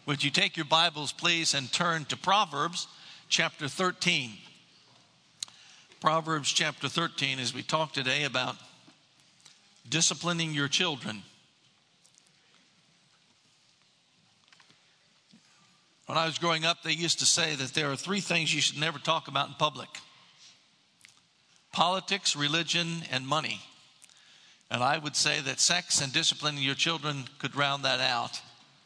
Would you take your Bibles, please, and turn to Proverbs chapter 13. Proverbs chapter 13, as we talk today about disciplining your children. When I was growing up, they used to say that there are three things you should never talk about in public: politics, religion, and money. And I would say that sex and disciplining your children could round that out.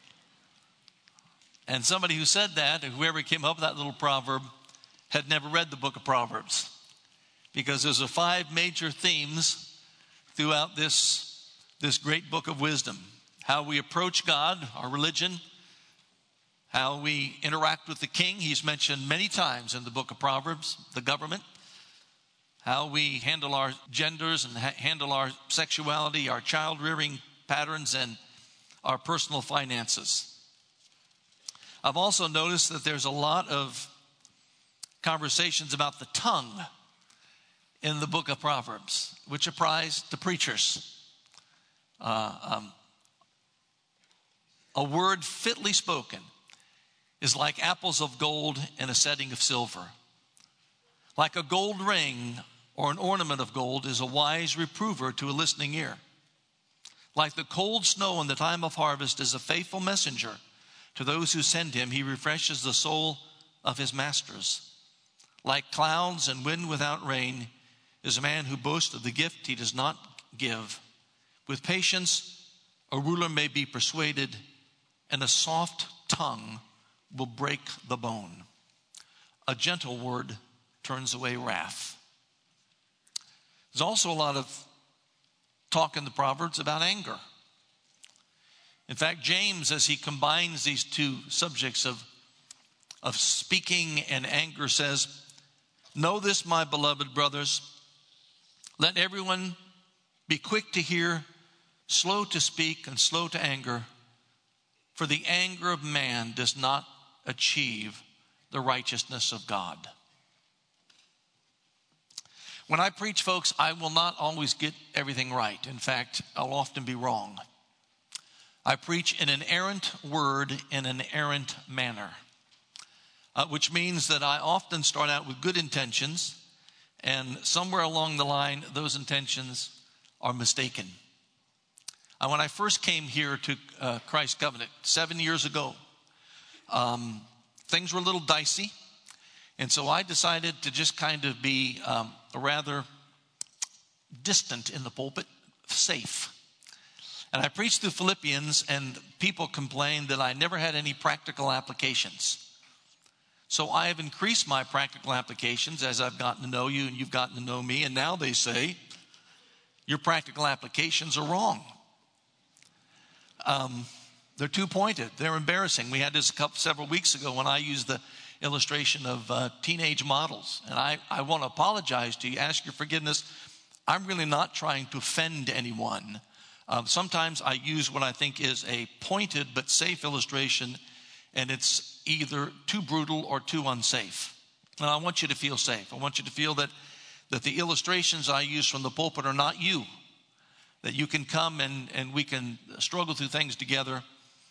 And somebody who said that, or whoever came up with that little proverb, had never read the book of Proverbs. Because there's 5 major themes throughout this great book of wisdom. How we approach God, our religion, how we interact with the king. He's mentioned many times in the book of Proverbs, the government. How we handle our genders and handle our sexuality, our child rearing patterns, and our personal finances. I've also noticed that there's a lot of conversations about the tongue in the book of Proverbs, which applies to preachers. A word fitly spoken is like apples of gold in a setting of silver. Like a gold ring or an ornament of gold is a wise reprover to a listening ear. Like the cold snow in the time of harvest is a faithful messenger to those who send him. He refreshes the soul of his masters. Like clouds and wind without rain is a man who boasts of the gift he does not give. With patience, a ruler may be persuaded, and a soft tongue will break the bone. A gentle word turns away wrath. There's also a lot of talk in the Proverbs about anger. In fact, James, as he combines these two subjects of speaking and anger, says, "Know this, my beloved brothers, let everyone be quick to hear, slow to speak, and slow to anger, for the anger of man does not achieve the righteousness of God." When I preach, folks, I will not always get everything right. In fact, I'll often be wrong. I preach in an errant word in an errant manner, which means that I often start out with good intentions, and somewhere along the line, those intentions are mistaken. When I first came here to Christ Covenant 7 years ago, things were a little dicey, and so I decided to just kind of be rather distant in the pulpit, safe. And I preached through Philippians, and people complained that I never had any practical applications. So I have increased my practical applications as I've gotten to know you and you've gotten to know me. And now they say, your practical applications are wrong. They're too pointed. They're embarrassing. We had this several weeks ago when I used the illustration of teenage models. And I want to apologize to you, ask your forgiveness. I'm really not trying to offend anyone. Sometimes I use what I think is a pointed but safe illustration, and it's either too brutal or too unsafe. And I want you to feel safe. I want you to feel that the illustrations I use from the pulpit are not you, that you can come and we can struggle through things together.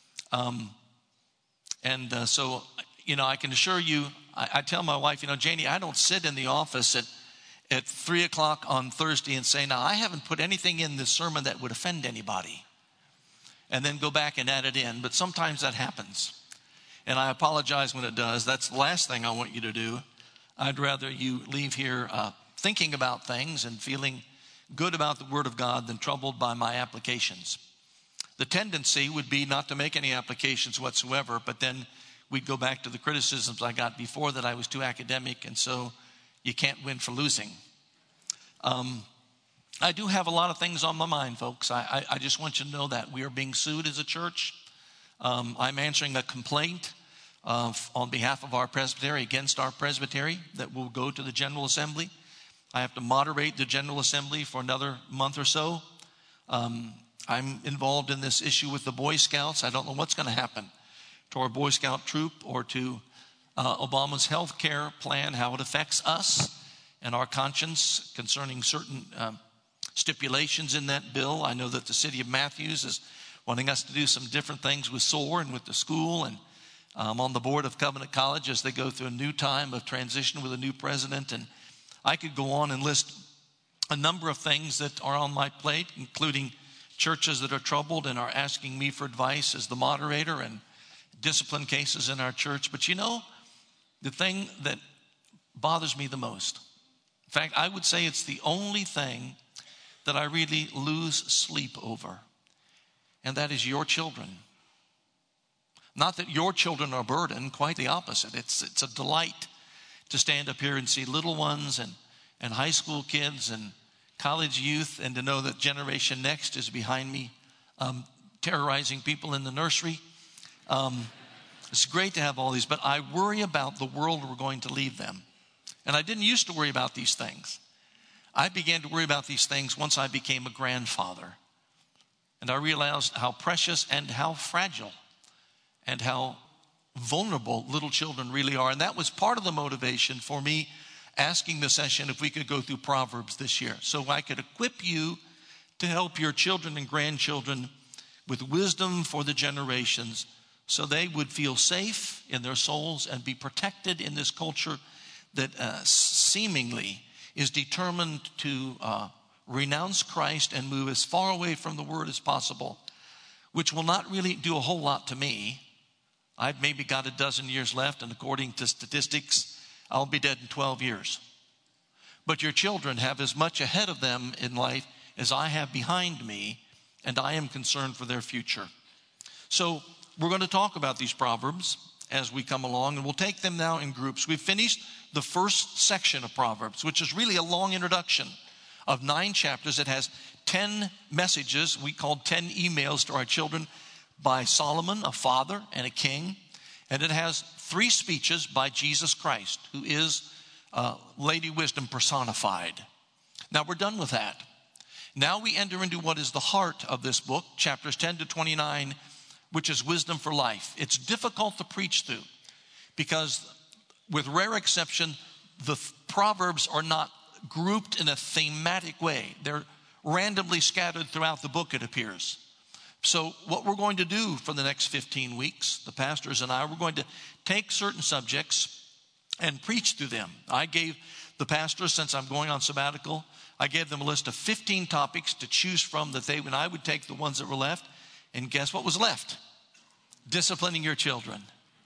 So, I can assure you, I tell my wife, Janie, I don't sit in the office at 3 o'clock on Thursday and say, now I haven't put anything in this sermon that would offend anybody, and then go back and add it in. But sometimes that happens, and I apologize when it does. That's the last thing I want you to do. I'd rather you leave here thinking about things and feeling good about the Word of God than troubled by my applications. The tendency would be not to make any applications whatsoever, but then we'd go back to the criticisms I got before, that I was too academic, and so you can't win for losing. I do have a lot of things on my mind, folks. I just want you to know that we are being sued as a church. I'm answering a complaint on behalf of our presbytery against our presbytery that will go to the General Assembly. I have to moderate the General Assembly for another month or so. I'm involved in this issue with the Boy Scouts. I don't know what's going to happen to our Boy Scout troop or to Obama's health care plan, how it affects us and our conscience concerning certain stipulations in that bill. I know that the city of Matthews is wanting us to do some different things with SOAR and with the school, and I'm on the board of Covenant College as they go through a new time of transition with a new president. And I could go on and list a number of things that are on my plate, including churches that are troubled and are asking me for advice as the moderator, and discipline cases in our church. But you know, the thing that bothers me the most, in fact, I would say it's the only thing that I really lose sleep over, and that is your children. Not that your children are a burden, quite the opposite. It's a delight to stand up here and see little ones and high school kids and college youth, and to know that Generation Next is behind me, terrorizing people in the nursery. It's great to have all these, but I worry about the world we're going to leave them. And I didn't used to worry about these things. I began to worry about these things once I became a grandfather. And I realized how precious and how fragile and how vulnerable little children really are. And that was part of the motivation for me asking the session if we could go through Proverbs this year, so I could equip you to help your children and grandchildren with wisdom for the generations, so they would feel safe in their souls and be protected in this culture that seemingly is determined to renounce Christ and move as far away from the Word as possible, which will not really do a whole lot to me. I've maybe got a dozen years left, and according to statistics, I'll be dead in 12 years. But your children have as much ahead of them in life as I have behind me, and I am concerned for their future. So we're going to talk about these Proverbs as we come along, and we'll take them now in groups. We've finished the first section of Proverbs, which is really a long introduction of 9 chapters. It has 10 messages, we called 10 emails to our children, by Solomon, a father and a king. And it has 3 speeches by Jesus Christ, who is Lady Wisdom personified. Now we're done with that. Now we enter into what is the heart of this book, chapters 10 to 29, which is wisdom for life. It's difficult to preach through because, with rare exception, the Proverbs are not grouped in a thematic way. They're randomly scattered throughout the book, it appears. So what we're going to do for the next 15 weeks, the pastors and I, we're going to take certain subjects and preach through them. I gave the pastors, since I'm going on sabbatical, I gave them a list of 15 topics to choose from that they and I would take the ones that were left. And guess what was left? Disciplining your children.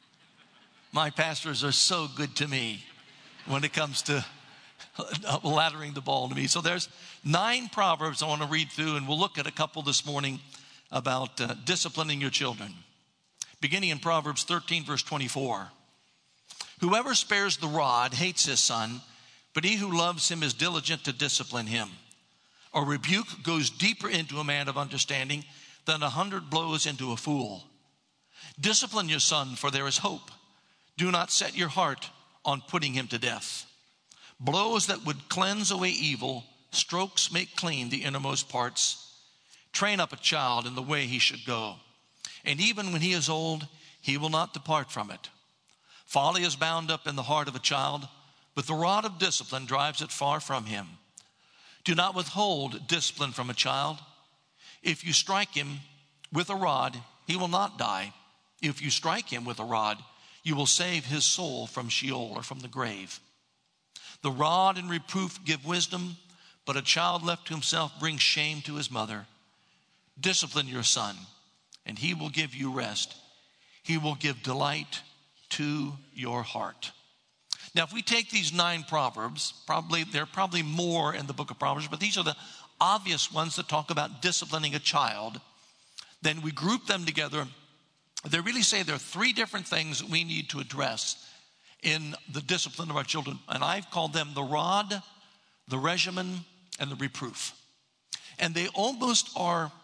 My pastors are so good to me when it comes to laddering the ball to me. So there's 9 Proverbs I want to read through, and we'll look at a couple this morning about disciplining your children. Beginning in Proverbs 13, verse 24. Whoever spares the rod hates his son, but he who loves him is diligent to discipline him. A rebuke goes deeper into a man of understanding than 100 blows into a fool. Discipline your son, for there is hope. Do not set your heart on putting him to death. Blows that would cleanse away evil, strokes make clean the innermost parts. Train up a child in the way he should go, and even when he is old, he will not depart from it. Folly is bound up in the heart of a child, but the rod of discipline drives it far from him. Do not withhold discipline from a child. If you strike him with a rod, he will not die. If you strike him with a rod, you will save his soul from Sheol, or from the grave. The rod and reproof give wisdom, but a child left to himself brings shame to his mother. Discipline your son, and he will give you rest. He will give delight to your heart. Now, if we take these 9 Proverbs, there are probably more in the book of Proverbs, but these are the obvious ones that talk about disciplining a child. Then we group them together. They really say there are 3 different things that we need to address in the discipline of our children. And I've called them the rod, the regimen, and the reproof. And they almost are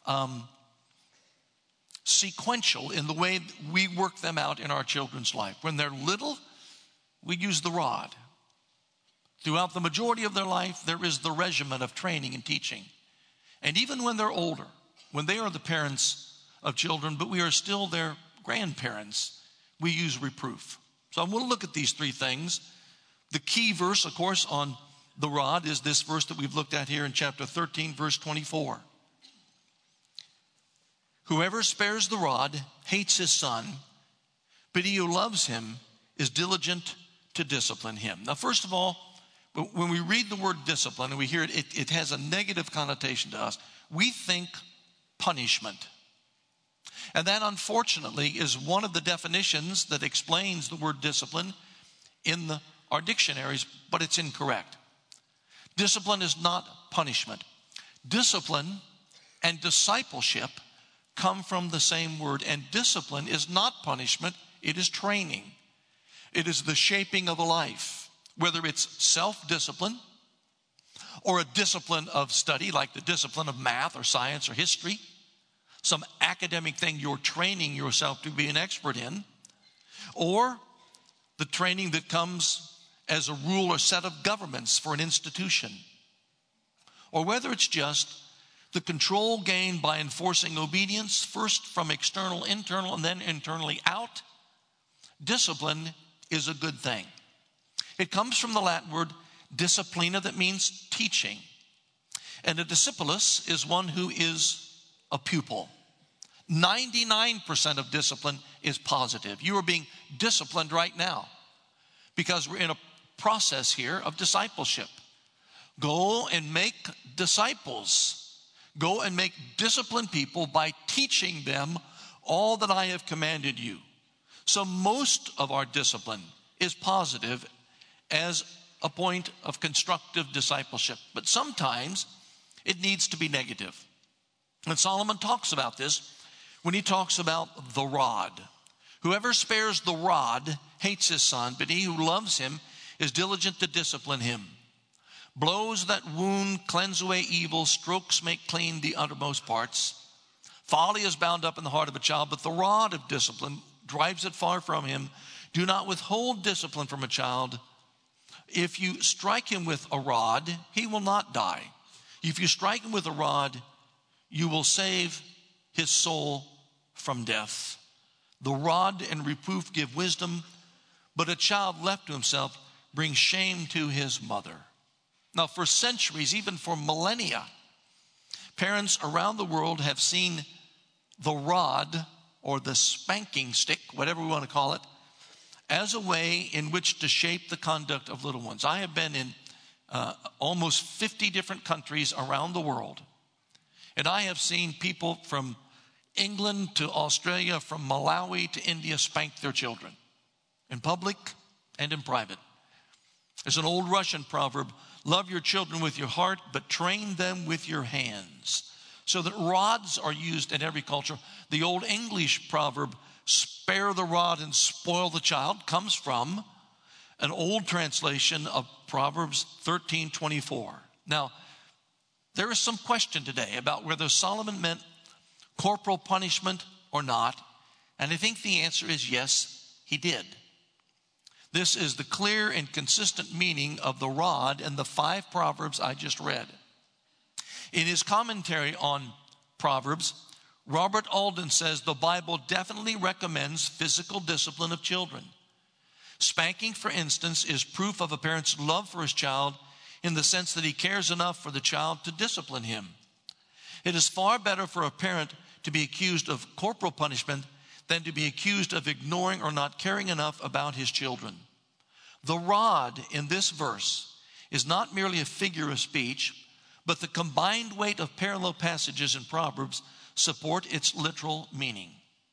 sequential in the way we work them out in our children's life. When they're little, we use the rod. Throughout the majority of their life, there is the regimen of training and teaching. And even when they're older, when they are the parents of children, but we are still their grandparents, we use reproof. So I'm going to look at these 3 things. The key verse, of course, on the rod is this verse that we've looked at here in chapter 13, verse 24. Whoever spares the rod hates his son, but he who loves him is diligent to discipline him. Now, first of all, when we read the word discipline and we hear it, it has a negative connotation to us. We think punishment. And that, unfortunately, is one of the definitions that explains the word discipline in our dictionaries, but it's incorrect. Discipline is not punishment. Discipline and discipleship come from the same word, and discipline is not punishment, it is training. It is the shaping of a life, whether it's self-discipline or a discipline of study, like the discipline of math or science or history, some academic thing you're training yourself to be an expert in, or the training that comes as a rule or set of governments for an institution, or whether it's just the control gained by enforcing obedience, first from external, internal, and then internally out. Discipline is a good thing. It comes from the Latin word disciplina, that means teaching. And a discipulus is one who is a pupil. 99% of discipline is positive. You are being disciplined right now because we're in a process here of discipleship. Go and make disciples. Go and make disciplined people by teaching them all that I have commanded you. So most of our discipline is positive as a point of constructive discipleship. But sometimes it needs to be negative. And Solomon talks about this when he talks about the rod. Whoever spares the rod hates his son, but he who loves him is diligent to discipline him. Blows that wound cleanse away evil, strokes make clean the uttermost parts. Folly is bound up in the heart of a child, but the rod of discipline drives it far from him. Do not withhold discipline from a child. If you strike him with a rod, he will not die. If you strike him with a rod, you will save his soul from death. The rod and reproof give wisdom, but a child left to himself brings shame to his mother. Now, for centuries, even for millennia, parents around the world have seen the rod or the spanking stick, whatever we want to call it, as a way in which to shape the conduct of little ones. I have been in almost 50 different countries around the world, and I have seen people from England to Australia, from Malawi to India spank their children in public and in private. There's an old Russian proverb, love your children with your heart, but train them with your hands. So that rods are used in every culture. The old English proverb, spare the rod and spoil the child, comes from an old translation of Proverbs 13:24. Now, there is some question today about whether Solomon meant corporal punishment or not. And I think the answer is yes, he did. This is the clear and consistent meaning of the rod in the 5 Proverbs I just read. In his commentary on Proverbs, Robert Alden says the Bible definitely recommends physical discipline of children. Spanking, for instance, is proof of a parent's love for his child in the sense that he cares enough for the child to discipline him. It is far better for a parent to be accused of corporal punishment than to be accused of ignoring or not caring enough about his children. The rod in this verse is not merely a figure of speech, but the combined weight of parallel passages in Proverbs support its literal meaning.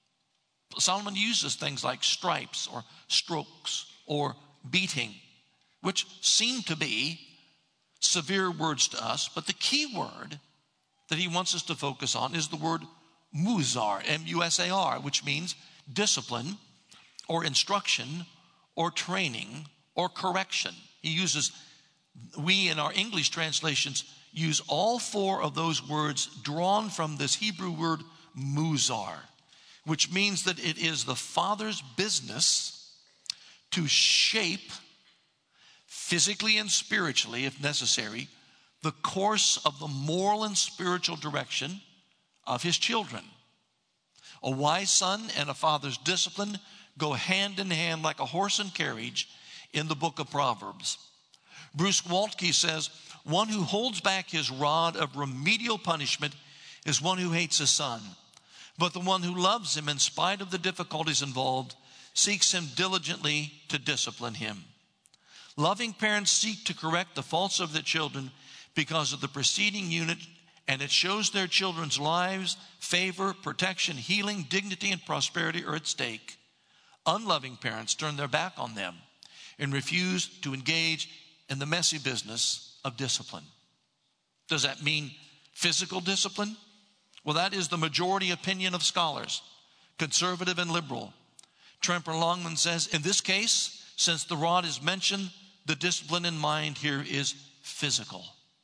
Solomon uses things like stripes or strokes or beating, which seem to be severe words to us, but the key word that he wants us to focus on is the word musar, M-U-S-A-R, which means discipline or instruction or training or correction. He uses, we in our English translations use all 4 of those words drawn from this Hebrew word musar, which means that it is the father's business to shape physically and spiritually, if necessary, the course of the moral and spiritual direction of his children. A wise son and a father's discipline go hand in hand like a horse and carriage in the book of Proverbs. Bruce Waltke says, one who holds back his rod of remedial punishment is one who hates his son. But the one who loves him in spite of the difficulties involved seeks him diligently to discipline him. Loving parents seek to correct the faults of their children because of the preceding unit, and it shows their children's lives, favor, protection, healing, dignity, and prosperity are at stake. Unloving parents turn their back on them and refuse to engage in the messy business of discipline. Does that mean physical discipline? Well, that is the majority opinion of scholars, conservative and liberal. Tremper Longman says, in this case, since the rod is mentioned, the discipline in mind here is physical.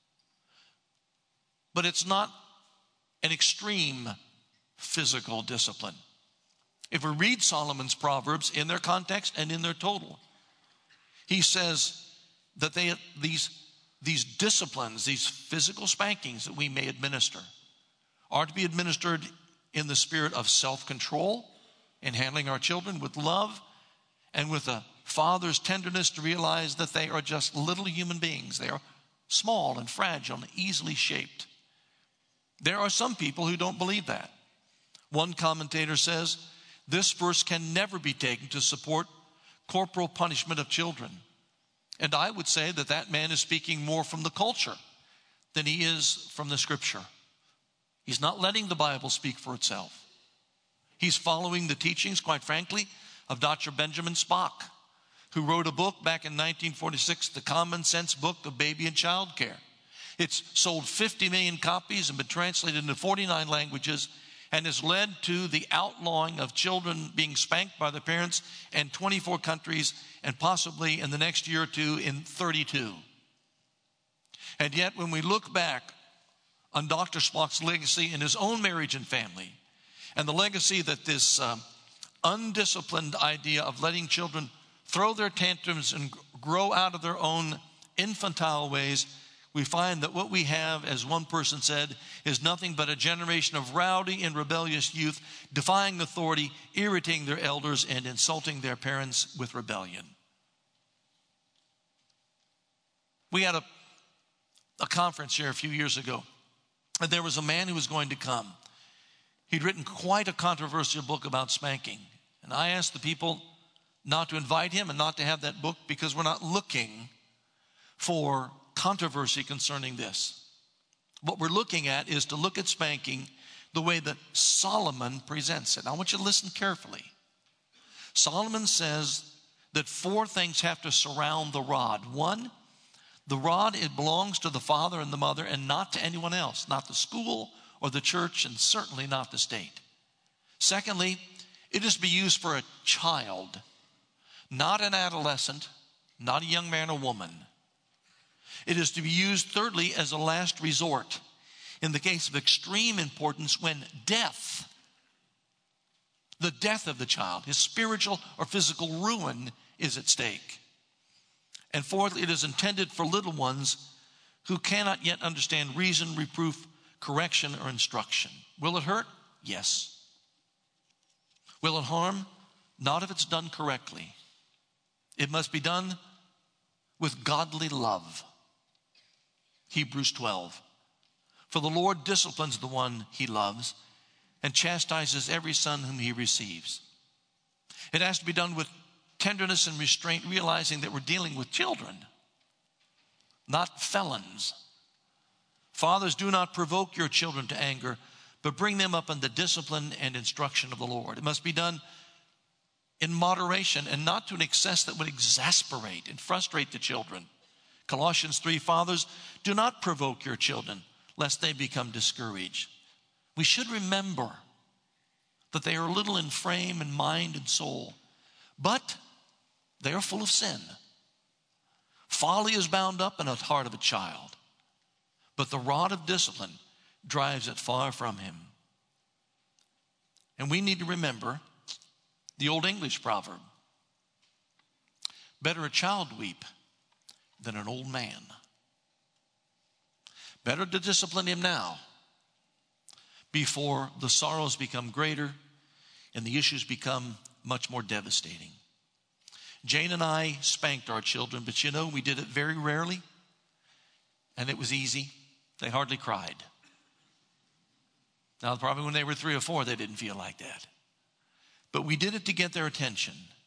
But it's not an extreme physical discipline. If we read Solomon's Proverbs in their context and in their total, he says that these disciplines, these physical spankings that we may administer, are to be administered in the spirit of self-control, in handling our children with love and with a father's tenderness to realize that they are just little human beings. They are small and fragile and easily shaped. There are some people who don't believe that. One commentator says, this verse can never be taken to support corporal punishment of children. And I would say that that man is speaking more from the culture than he is from the scripture. He's not letting the Bible speak for itself. He's following the teachings, quite frankly, of Dr. Benjamin Spock, who wrote a book back in 1946, The Common Sense Book of Baby and Child Care. It's sold 50 million copies and been translated into 49 languages and has led to the outlawing of children being spanked by their parents in 24 countries and possibly in the next year or two in 32. And yet when we look back on Dr. Spock's legacy in his own marriage and family, and the legacy that this undisciplined idea of letting children throw their tantrums and grow out of their own infantile ways, we find that what we have, as one person said, is nothing but a generation of rowdy and rebellious youth defying authority, irritating their elders, and insulting their parents with rebellion. We had a conference here a few years ago, and there was a man who was going to come. He'd written quite a controversial book about spanking. And I asked the people not to invite him and not to have that book because we're not looking for controversy concerning this. What we're looking at is to look at spanking the way that Solomon presents it. I want you to listen carefully. Solomon says that 4 things have to surround the rod. 1, the rod, it belongs to the father and the mother and not to anyone else, not the school or the church, and certainly not the state. Secondly, it is to be used for a child, not an adolescent, not a young man or woman. It is to be used, thirdly, as a last resort in the case of extreme importance when death, the death of the child, his spiritual or physical ruin is at stake. And fourthly, it is intended for little ones who cannot yet understand reason, reproof, correction, or instruction. Will it hurt? Yes. Will it harm? Not if it's done correctly. It must be done with godly love. Hebrews 12. For the Lord disciplines the one he loves and chastises every son whom he receives. It has to be done with tenderness and restraint, realizing that we're dealing with children, not felons. Fathers, do not provoke your children to anger, but bring them up in the discipline and instruction of the Lord. It must be done in moderation and not to an excess that would exasperate and frustrate the children. Colossians 3, fathers, do not provoke your children, lest they become discouraged. We should remember that they are little in frame and mind and soul, but they are full of sin. Folly is bound up in the heart of a child, but the rod of discipline drives it far from him. And we need to remember the old English proverb, better a child weep than an old man. Better to discipline him now before the sorrows become greater and the issues become much more devastating. Jane and I spanked our children, but you know, we did it very rarely, and it was easy. They hardly cried. Now, probably when they were 3 or 4, they didn't feel like that. But we did it to get their attention.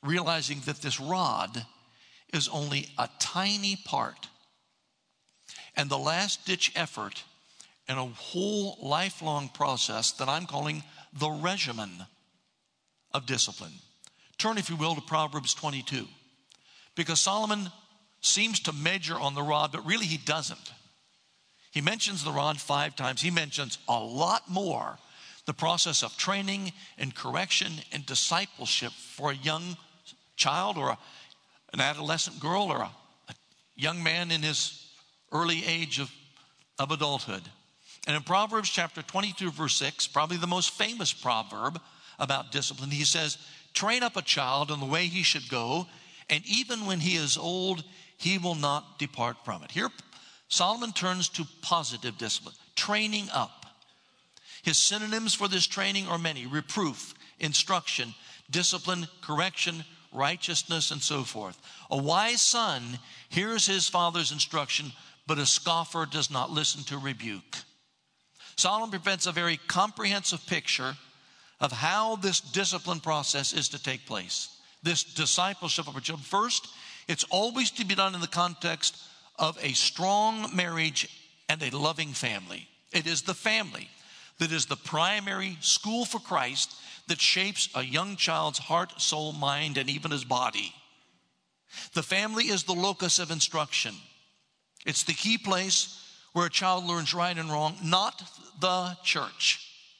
realizing that this rod is only a tiny part. And the last-ditch effort in a whole lifelong process that I'm calling the regimen of discipline. Turn, if you will, to Proverbs 22. Because Solomon seems to measure on the rod, but really he doesn't. He mentions the rod 5 times. He mentions a lot more the process of training and correction and discipleship for a young child or an adolescent girl or a young man in his early age of adulthood. And in Proverbs chapter 22, verse 6, probably the most famous proverb about discipline, he says, train up a child in the way he should go, and even when he is old, he will not depart from it. Here, Solomon turns to positive discipline, training up. His synonyms for this training are many: reproof, instruction, discipline, correction, righteousness, and so forth. A wise son hears his father's instruction, but a scoffer does not listen to rebuke. Solomon presents a very comprehensive picture of how this discipline process is to take place. This discipleship of a child. First, it's always to be done in the context of a strong marriage and a loving family. It is the family that is the primary school for Christ that shapes a young child's heart, soul, mind, and even his body. The family is the locus of instruction. It's the key place where a child learns right and wrong, not the church,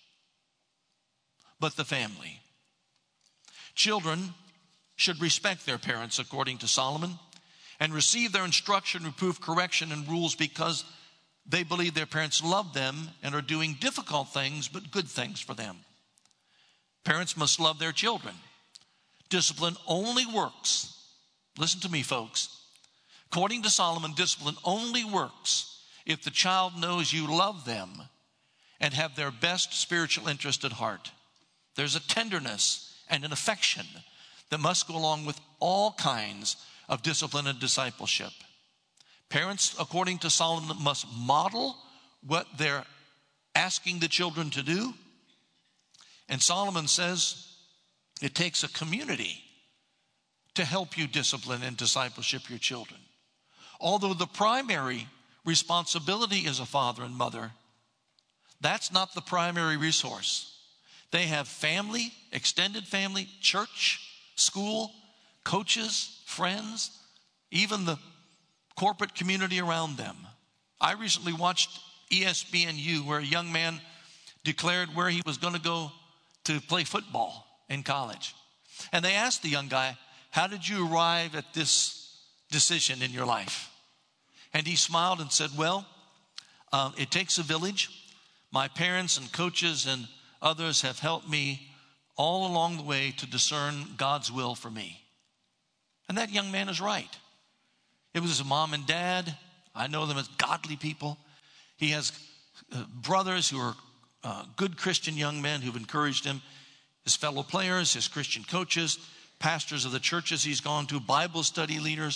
but the family. Children should respect their parents, according to Solomon, and receive their instruction, reproof, correction, and rules because they believe their parents love them and are doing difficult things, but good things for them. Parents must love their children. Discipline only works. Listen to me, folks. According to Solomon, discipline only works if the child knows you love them and have their best spiritual interest at heart. There's a tenderness and an affection that must go along with all kinds of discipline and discipleship. Parents, according to Solomon, must model what they're asking the children to do. And Solomon says it takes a community to help you discipline and discipleship your children. Although the primary responsibility is a father and mother, that's not the primary resource. They have family, extended family, church, school, coaches, friends, even the corporate community around them. I recently watched ESPNU, where a young man declared where he was going to go to play football in college. And they asked the young guy, how did you arrive at this decision in your life? And he smiled and said, well, it takes a village. My parents and coaches and others have helped me all along the way to discern God's will for me. And that young man is right. It was his mom and dad. I know them as godly people. He has brothers who are good Christian young men who've encouraged him, his fellow players, his Christian coaches, pastors of the churches he's gone to, Bible study leaders,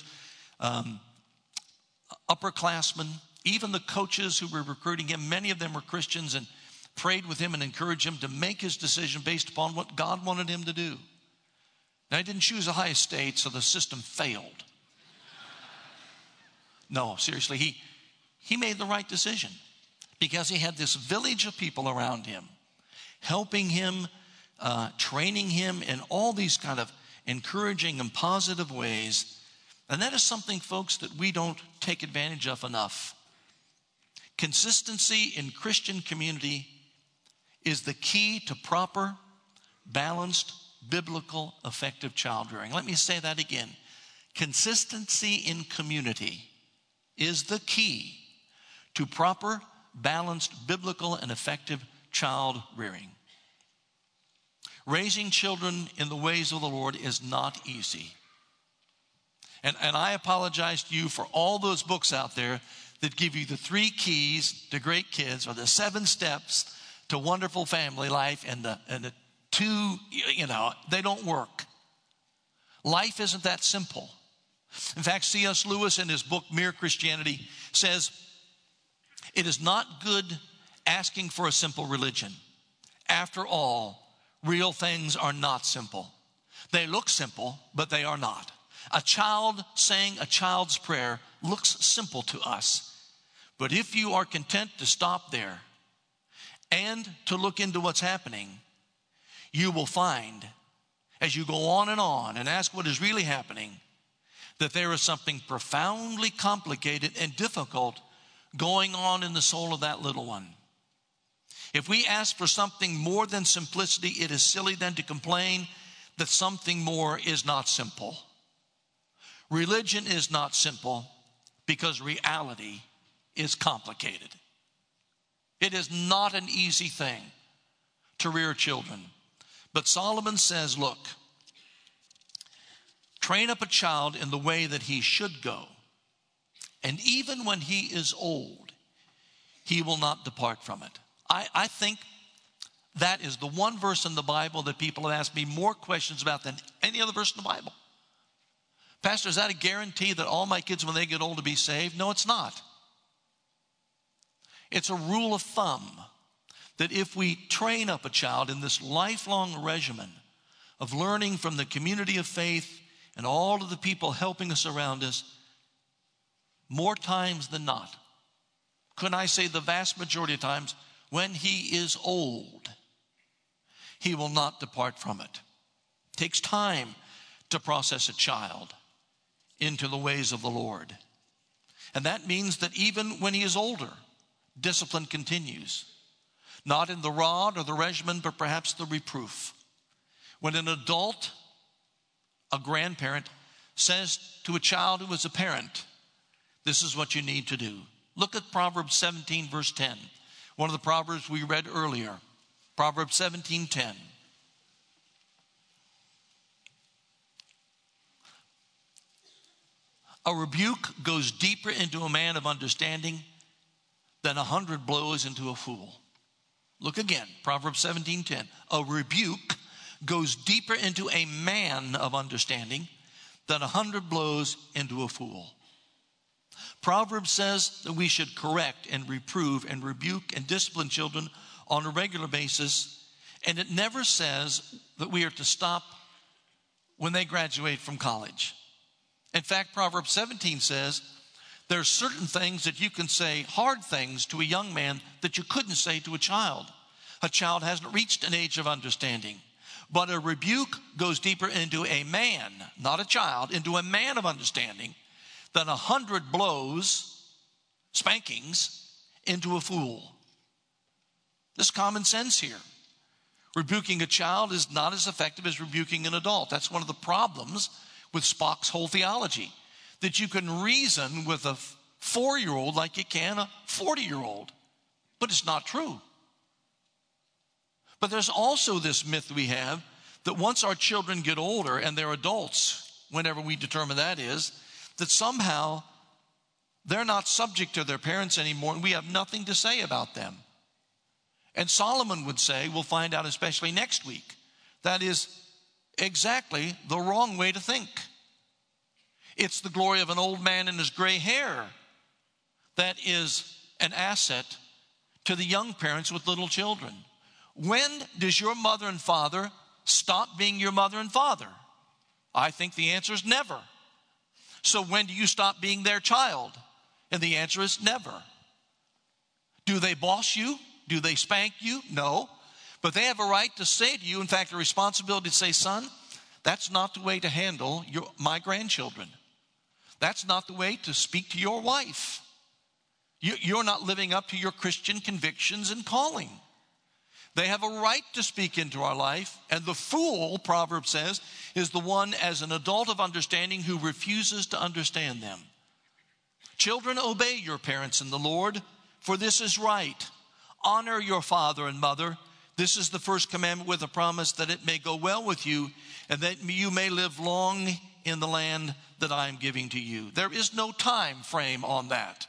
upperclassmen, even the coaches who were recruiting him. Many of them were Christians and prayed with him and encouraged him to make his decision based upon what God wanted him to do. Now, he didn't choose Ohio State, so the system failed. No, seriously, he made the right decision because he had this village of people around him, helping him, training him in all these kind of encouraging and positive ways. And that is something, folks, that we don't take advantage of enough. Consistency in Christian community is the key to proper, balanced, biblical, effective child rearing. Let me say that again. Consistency in community is the key to proper, balanced, biblical, and effective child rearing. Raising children in the ways of the Lord is not easy. And I apologize to you for all those books out there that give you the 3 keys to great kids or the 7 steps to wonderful family life and the 2, they don't work. Life isn't that simple. In fact, C.S. Lewis in his book, Mere Christianity, says, it is not good asking for a simple religion. After all, real things are not simple. They look simple, but they are not. A child saying a child's prayer looks simple to us. But if you are content to stop there and to look into what's happening, you will find, as you go on and ask what is really happening, that there is something profoundly complicated and difficult going on in the soul of that little one. If we ask for something more than simplicity, it is silly then to complain that something more is not simple. Religion is not simple because reality is complicated. It is not an easy thing to rear children. But Solomon says, look, train up a child in the way that he should go, and even when he is old, he will not depart from it. I think that is the one verse in the Bible that people have asked me more questions about than any other verse in the Bible. Pastor, is that a guarantee that all my kids, when they get old, to be saved? No, it's not. It's a rule of thumb that if we train up a child in this lifelong regimen of learning from the community of faith and all of the people helping us around us, more times than not, couldn't I say the vast majority of times, when he is old, he will not depart from it. It takes time to process a child into the ways of the Lord. And that means that even when he is older, discipline continues. Not in the rod or the regimen, but perhaps the reproof. When an adult, a grandparent, says to a child who is a parent, this is what you need to do. Look at Proverbs 17, verse 10. One of the Proverbs we read earlier. Proverbs 17:10. A rebuke goes deeper into a man of understanding than 100 blows into a fool. Look again, Proverbs 17:10. A rebuke goes deeper into a man of understanding than 100 blows into a fool. Proverbs says that we should correct and reprove and rebuke and discipline children on a regular basis, and it never says that we are to stop when they graduate from college. In fact, Proverbs 17 says there are certain things that you can say, hard things to a young man, that you couldn't say to a child. A child hasn't reached an age of understanding. But a rebuke goes deeper into a man, not a child, into a man of understanding than 100 blows, spankings, into a fool. There's common sense here. Rebuking a child is not as effective as rebuking an adult. That's one of the problems with Spock's whole theology, that you can reason with a 4-year-old like you can a 40-year-old. But it's not true. But there's also this myth we have that once our children get older and they're adults, whenever we determine that is, that somehow they're not subject to their parents anymore and we have nothing to say about them. And Solomon would say, we'll find out especially next week, that is exactly the wrong way to think. It's the glory of an old man in his gray hair that is an asset to the young parents with little children. When does your mother and father stop being your mother and father? I think the answer is never. So when do you stop being their child? And the answer is never. Do they boss you? Do they spank you? No. But they have a right to say to you, in fact, a responsibility to say, son, that's not the way to handle my grandchildren. That's not the way to speak to your wife. You're not living up to your Christian convictions and calling. They have a right to speak into our life, and the fool, Proverbs says, is the one as an adult of understanding who refuses to understand them. Children, obey your parents in the Lord, for this is right. Honor your father and mother. This is the first commandment with a promise that it may go well with you and that you may live long in the land that I am giving to you. There is no time frame on that.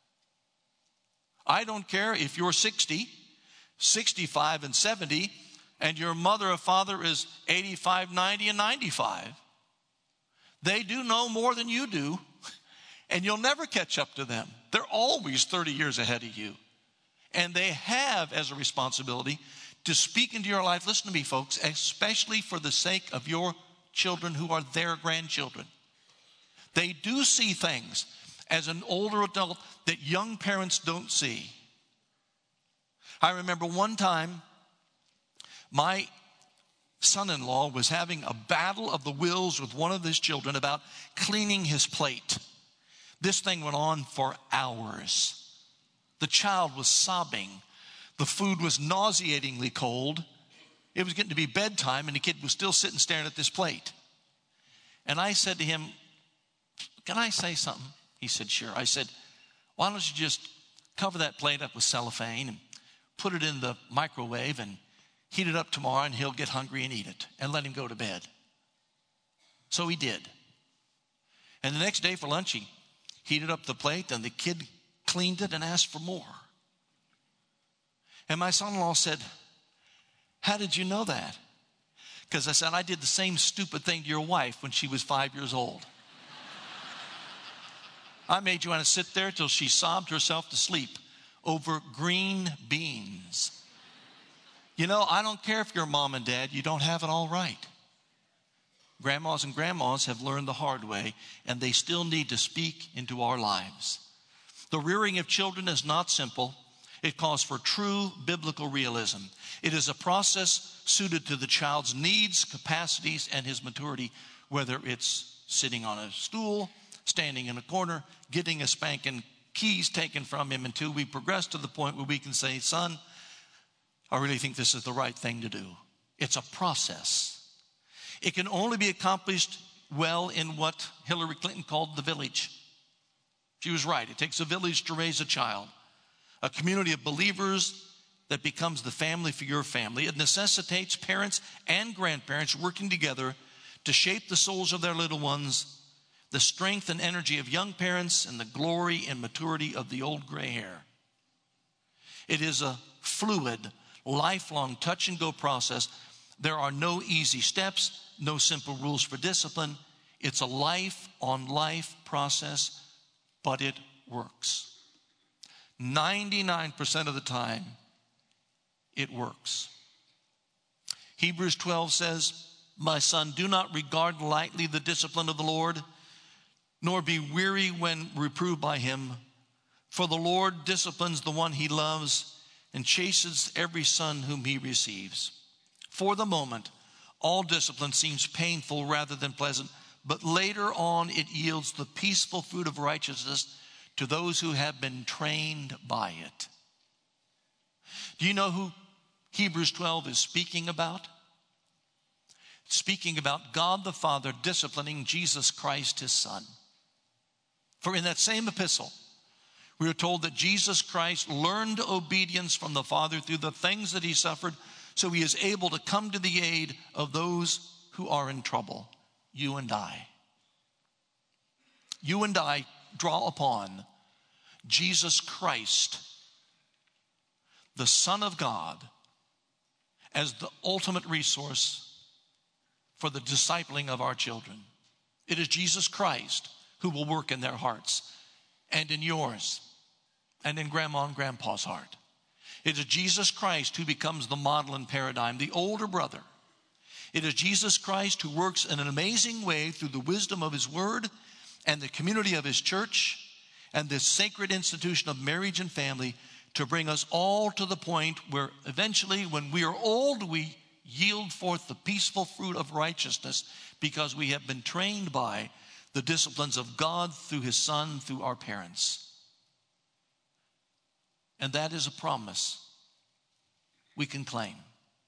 I don't care if you're 60, 65 and 70, and your mother or father is 85, 90, and 95. They do know more than you do, and you'll never catch up to them. They're always 30 years ahead of you. And they have as a responsibility to speak into your life. Listen to me, folks, especially for the sake of your children who are their grandchildren. They do see things as an older adult that young parents don't see. I remember one time my son-in-law was having a battle of the wills with one of his children about cleaning his plate. This thing went on for hours. The child was sobbing. The food was nauseatingly cold. It was getting to be bedtime, and the kid was still sitting staring at this plate. And I said to him, "Can I say something?" He said, "Sure." I said, "Why don't you just cover that plate up with cellophane and put it in the microwave and heat it up tomorrow, and he'll get hungry and eat it, and let him go to bed." So he did. And the next day for lunch, he heated up the plate, and the kid cleaned it and asked for more. And my son-in-law said, "How did you know that?" Because I said, "I did the same stupid thing to your wife when she was 5 years old. I made you want to sit there till she sobbed herself to sleep over green beans." You know, I don't care if you're mom and dad, you don't have it all right. Grandmas and grandmas have learned the hard way, and they still need to speak into our lives. The rearing of children is not simple. It calls for true biblical realism. It is a process suited to the child's needs, capacities, and his maturity, whether it's sitting on a stool, standing in a corner, getting a spanking, keys taken from him, until we progress to the point where we can say, "Son, I really think this is the right thing to do." It's a process. It can only be accomplished well in what Hillary Clinton called the village. She was right. It takes a village to raise a child, a community of believers that becomes the family for your family. It necessitates parents and grandparents working together to shape the souls of their little ones, the strength and energy of young parents, and the glory and maturity of the old gray hair. It is a fluid, lifelong touch-and-go process. There are no easy steps, no simple rules for discipline. It's a life-on-life process, but it works. 99% of the time, it works. Hebrews 12 says, "My son, do not regard lightly the discipline of the Lord, nor be weary when reproved by him. For the Lord disciplines the one he loves and chastens every son whom he receives. For the moment, all discipline seems painful rather than pleasant, but later on it yields the peaceful fruit of righteousness to those who have been trained by it." Do you know who Hebrews 12 is speaking about? It's speaking about God the Father disciplining Jesus Christ, his Son. For in that same epistle, we are told that Jesus Christ learned obedience from the Father through the things that he suffered, so he is able to come to the aid of those who are in trouble, you and I. You and I draw upon Jesus Christ, the Son of God, as the ultimate resource for the discipling of our children. It is Jesus Christ who will work in their hearts and in yours and in grandma and grandpa's heart. It is Jesus Christ who becomes the model and paradigm, the older brother. It is Jesus Christ who works in an amazing way through the wisdom of his word and the community of his church and this sacred institution of marriage and family to bring us all to the point where eventually, when we are old, we yield forth the peaceful fruit of righteousness because we have been trained by the disciplines of God through his Son, through our parents. And that is a promise we can claim.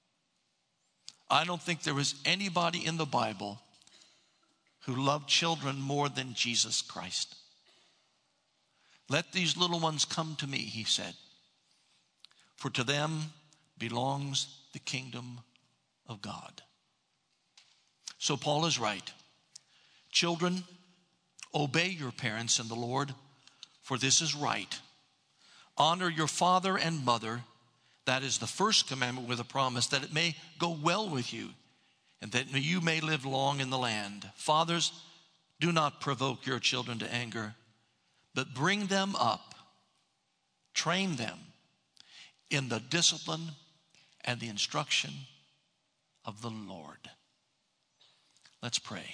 I don't think there is anybody in the Bible who loved children more than Jesus Christ. "Let these little ones come to me," he said, "for to them belongs the kingdom of God." So Paul is right. Children, obey your parents in the Lord, for this is right. Honor your father and mother. That is the first commandment with a promise that it may go well with you and that you may live long in the land. Fathers, do not provoke your children to anger, but bring them up, train them in the discipline and the instruction of the Lord. Let's pray.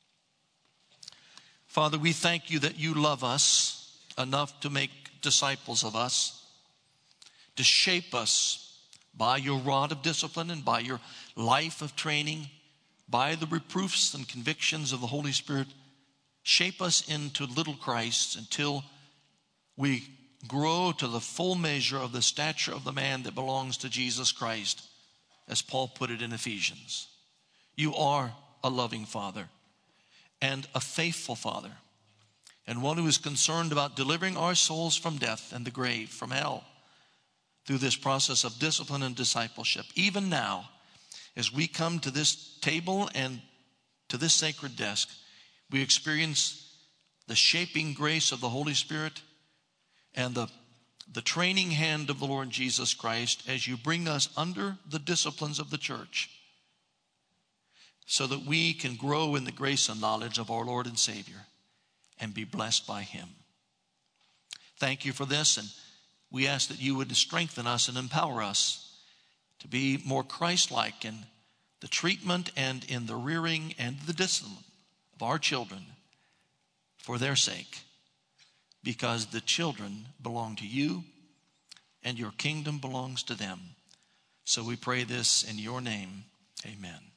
Father, we thank you that you love us enough to make disciples of us, to shape us by your rod of discipline and by your life of training, by the reproofs and convictions of the Holy Spirit. Shape us into little Christs until we grow to the full measure of the stature of the man that belongs to Jesus Christ, as Paul put it in Ephesians. You are a loving Father and a faithful Father, and one who is concerned about delivering our souls from death and the grave, from hell, through this process of discipline and discipleship. Even now, as we come to this table and to this sacred desk, we experience the shaping grace of the Holy Spirit and the training hand of the Lord Jesus Christ as you bring us under the disciplines of the church, so that we can grow in the grace and knowledge of our Lord and Savior and be blessed by him. Thank you for this, and we ask that you would strengthen us and empower us to be more Christ-like in the treatment and in the rearing and the discipline of our children for their sake, because the children belong to you and your kingdom belongs to them. So we pray this in your name. Amen.